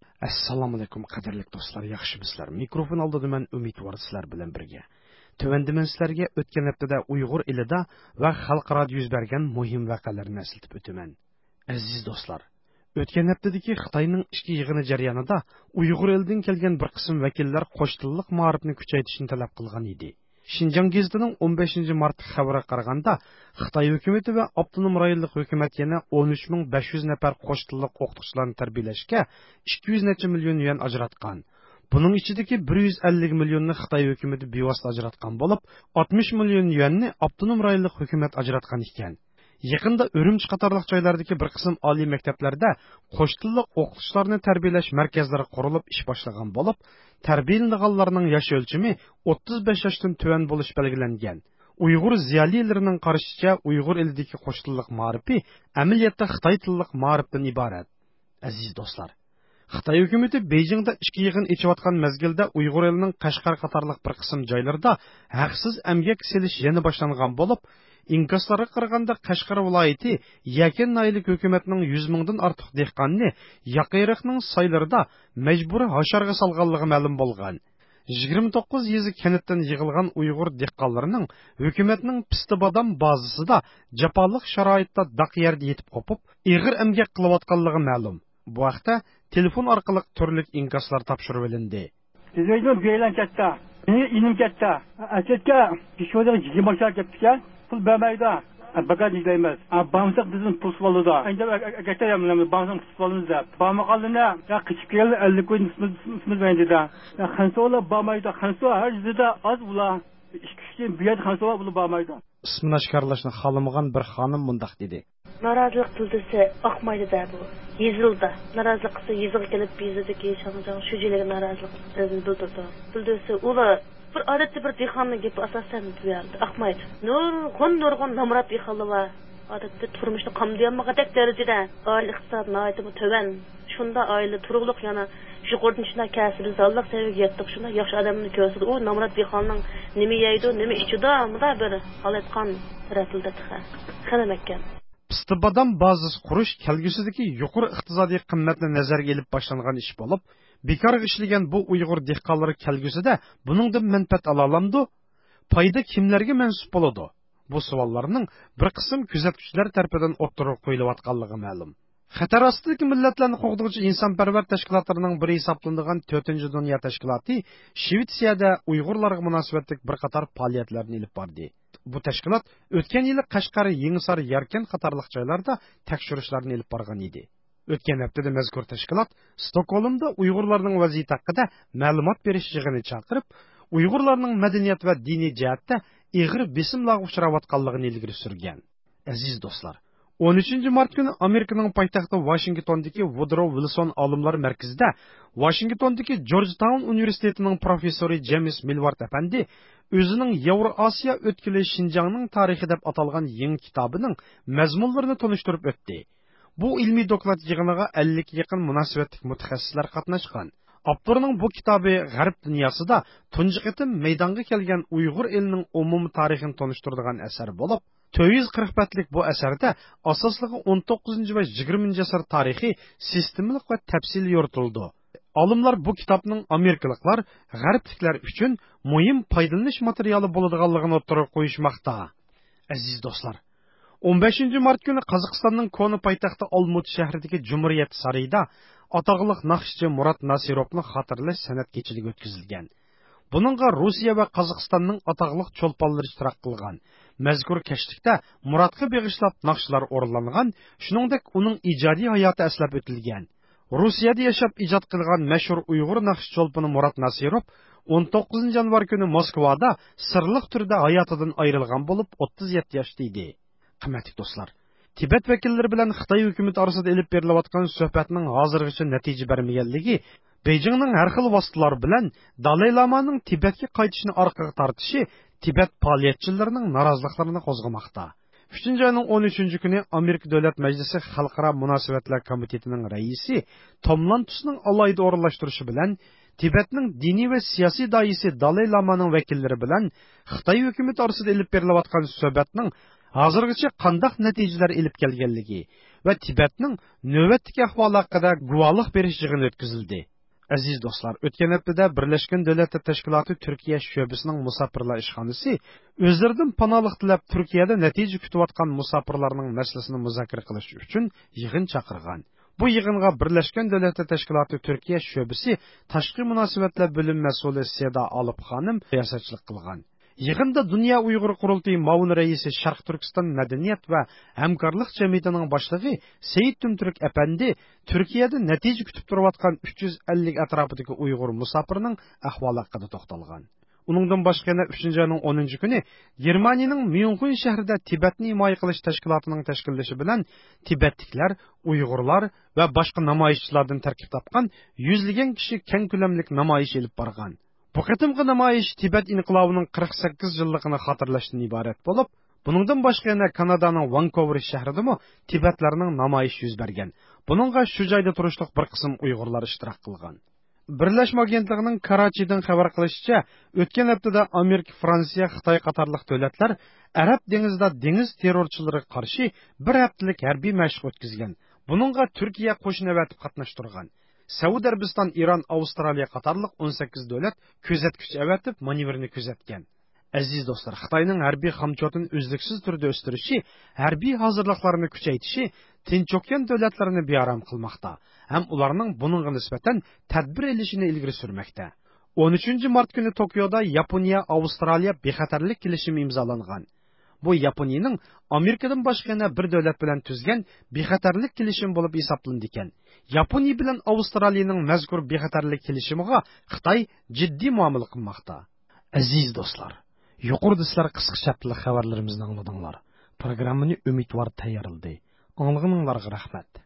Assalomu alaykum qadrli do'stlar, yaxshimisizlar? Mikrofon oldida men umidvor sizlar bilan birga. Tövəndə men sizlarga o'tgan haftada Uyg'ur elida va xalqaro yuz bergan muhim voqealarni eslatib o'taman. Aziz do'stlar, o'tgan haftadagi Xitoyning ichki yig'ini jarayonida Uyg'ur elidan kelgan bir qism vakillar qo'shtilliq ma'rifni kuchaytirishni talab qilgan edi. Шинжаң гезитінің 15 март xabarga qaraganda, Xitoy hukumatı va avtonom rayonlik hukumat yana 13,500 nafar qo'shtilliq o'qituvchilarni tarbiyalashga 200 necha million yuan ajratgan. Buning ichidagi 150 millionni Xitoy hukumatı bevosita ajratgan bo'lib, 60 million yuanni avtonom rayonlik hukumat ajratgan ekan. Yaqinda Urumchi qatorliq joylardagi bir qism oliy maktablarda qo'shtilliq o'qituvchilarni tarbiyalash markazlari qurilib ish boshlagan bo'lib, tarbiyalanganlarning yosh o'lchami 35 yoshdan tuvan bo'lish belgilangan. Uyg'ur ziyolilarining qarashicha, Uyg'ur elidagi qo'shtilliq ma'rifi amaliyotda Xitoy tillik ma'rifdan iborat. Aziz do'stlar, Xitoy hukumatı Beijingda ichki yig'in echayotgan mezgilda Uyg'ur elining Qashqar qatorliq bir qism joylarda haqsiz emgak selish yana boshlangan bo'lib, İnkaslarga qaraganda Qashqar viloyati Yakan naylik hukumatning 100 mingdan ortiq dehqonni Yaqiriqning saylarida majburiy hasharga salganligi ma'lum bo'lgan. 29 yezi kanatdan yig'ilgan Uyg'ur dehqonlarining hukumatning Pistibodam bazasida jafoliq sharoitda daq yerda yetib qopib, ig'ir emgak qilayotganligi ma'lum. Bu vaqtda telefon orqali turli inkaslar topshirib olindi. Sizning belan katta, inim katta. Asetga pishvodan jimaşar ketdi. Pul bermaydi. Baqa deyilmez. Bağımsız bizim pul sıvalıda. Önce geçeyim bağımsız pul sıvalımızda. Bağımsızlığına ya kışık geldi 50 koyun ismimiz bence de. Ya Hansola bağmaydı. Hansola her yüzde az bula. İşkişkin bir yer Hansola bulu bağmaydı. İsmini aşkarlaşını xalamagan bir xanım mundaq dedi. Narazılık bildisi akmaydı da bu. Yezildi. Narazılık kısa yezildi gelip bizdeki yaşanacağın şu cilege narazılık bildirdi. Bildisi ula bir adetli bir dehqonning gapi asosan tuyardi, aqmaydi. Nurg'un namrat dehqonlar var. Adetli turmushni qamdayolmagan darajada oila iqtisod noyatimi to'van. Shunda oila turug'liq yana shuqurdan shuna kasbi zalliq seviyaga yetdik. Shunda yaxshi odamni ko'rsatdi. U namrat dehqonning nima yeydi, nima ichida, munda bir holatqon ratildi xiha. Qanamakkan. Pistibodam bazasi qurish kelgusidagi yuqori iqtisodiy qimmatni nazarga olib boshlangan ish bo'lib, bekorga ishlagan bu Uyg'ur dehqonlari kelgusida buningdan manfaat ola olamdi? Foyda kimlarga mansub bo'ladi? Bu savollarning bir qism kuzatuvchilar tomonidan o'ttirib qo'yilayotganligi ma'lum. Xatar ostidagi millatlarni qo'g'duvchi insonparvar tashkilotlarining biri hisoblanadigan 4-dunyo tashkiloti Shvetsiyada Uyg'urlarga munosabatli bir qator faoliyatlarni olib bordi. Bu tashkilot o'tgan yili Qashqar, Yangisar, Yarkan qatorliq joylarda tekshirishlarni olib borgan edi. O'tgan haftada mazkur tashkilot Stokgolmda Uyg'urlarning vaziyati haqida ma'lumot berish yig'ini chaqirib, Uyg'urlarning madaniyat va diniy jihatda ig'ir besimlarga uchrayotganligini ilgari surgan. Aziz do'stlar, 13 mart kuni Amerikaning poytaxti Washingtondagi Woodrow Wilson olimlar markazida Washingtondagi Georgetown universitetining professori James Milward apandi o'zining Yevroasiyo o'tkili Шинжаңning tarixi deb atalgan yangi kitobining mazmunlarini tunishtirib o'tdi. Bu ilmiy doklad yig'iniga 50 ga yaqin munosabatli mutaxassislar qatnashgan. Avtorning bu kitobi G'arb dunyosida tunji qitim maydonga kelgan Uyg'ur elining umumiy tarixini tunishtiradigan asar bo'lib, 440 betlik bu asarda asosligi 19 va 20 asr tarixi sistemlik va tafsil yoritildi. Olimlar bu kitobning Amerikaliklar, G'arbliklar uchun muhim foydalanish materiali bo'ladiganligini o'ttirib qo'yishmoqda. Aziz do'stlar, 15 mart kuni Qozog'istonning Koni poytaxti Olmut shahridagi Cumhuriyet sarayida ataqliq naqshchi Murat Nasirovning xotirlash san'at kechiligi o'tkazilgan. Buningga Rossiya va Qozog'istonning ataqliq cho'lponlari ishtirok qilgan. Mazkur kashlikda Muratga beg'ishlab naqshlar o'rinlangan, shuningdek uning ijodiy hayoti eslab o'tilgan. Rossiyada yashab ijod qilgan mashhur Uyg'ur naqsh cho'lponi Murat Nasirov 19 yanvar kuni Moskvada sirliq turda hayotidan ayrilgan bo'lib 37 yoshda edi. Qimmatli do'stlar, Tibet vakillari bilan Xitoy hukumati orasida elib berilayotgan suhbatning hozirgacha natija bermaganligi, Beijingning har xil vositalar bilan Dalay Lamaning Tibetga qaytishini orqaga tortishi Tibet faoliyatchilarining noroziliklarini qo'zg'amoqda. 3-ayning 13 kuni Amerika Davlat Majlisi Xalqaro munosabatlar komitetining raisi Tom Lantusning alayda o'rinlashtirishi bilan Tibetning diniy va siyosiy doisi Dalay Lamaning vakillari bilan Xitoy hukumati orasida elib berilayotgan suhbatning hozirgacha qandaq natijalar elib kelganligi va Tibetning navbatdagi ahvoli haqida guvohlik berish yig'ini o'tkazildi. Aziz do'stlar, o'tgan haftada Birlashgan Davlatlar Tashkiloti Turkiya sho'basining musofirlar ishxonasi o'zlaridan panohlik tilab Turkiyada natija kutayotgan musofirlarning masalasini muzokara qilish uchun yig'in chaqirgan. Bu yig'inga Birlashgan Davlatlar Tashkiloti Turkiya sho'basi tashqi munosabatlar bo'lim mas'uli Seda Olib xonim siyosatchilik qilgan. Yig'inda Dunyo Uyg'ur qurultiyi ma'mur raisi Sharq Turkiston madaniyat va hamkorlik jamiyatining boshlig'i Seyit Tumturk apandi Turkiyada natija kutib turayotgan 350 atrofidagi Uyg'ur musofirning ahvoli haqida to'xtalgan. Uningdan boshqa yana 3-oyning 10-kuni Germaniyaning Myunxen shahrida Tibetni himoya qilish tashkilotining tashkillashi bilan Tibetliklar, Uyg'urlar va boshqa namoyishchilardan tarkib topgan yuzlagan kishi keng ko'lamli namoyish olib borgan. Bu qitimqi namoyish Tibet inqilobining 48 yilligini xotirlashdan iborat bo'lib, buningdan boshqa yana Kanadaning Vancouver shahrida Tibetlarning namoyishi yuz bergan. Buningga shu joyda turishliq bir qism Uyg'urlar ishtirok qilgan. Birlashma agentligining Karachidan xabar qilishicha, o'tgan haftada Amerika, Fransiya, Xitoy qatorliq davlatlar Arab dengizida dengiz terrorchilariga qarshi bir haftalik harbiy mashq o'tkazgan. Buningga Turkiya qo'shin avatib qatnashtirgan. Saudiya Arabiston, Iran, Avstraliya qatorliq 18 davlat kuzatgich avatib manevrni kuzatgan. Aziz do'stlar, Xitoyning harbiy xamchotini uzluksiz turda o'stirishi, harbiy hozirliqlarini kuchaytirishi Tinch okean davlatlarini bearam qilmoqda, ham ularning buningga nisbatan tadbir olishini ilgari surmoqda. 13 mart kuni Tokioda Yaponiya, Avstraliya bexatarlik kelishimi imzolangan. Bu Yaponiyaning Amerikadan boshqa yana bir davlat bilan tuzgan bexatarlik kelishimi bo'lib hisoblanadi ekan. Yaponiya bilan Avstraliyaning mazkur bexatarlik kelishimiga Xitoy jiddiy muomala qilmoqda. Aziz do'stlar, yuqorida sizlar qisqacha xabarlarimizni angladinglar. Programmani umidvor tayyorladi. Anglag'aninglarga rahmat.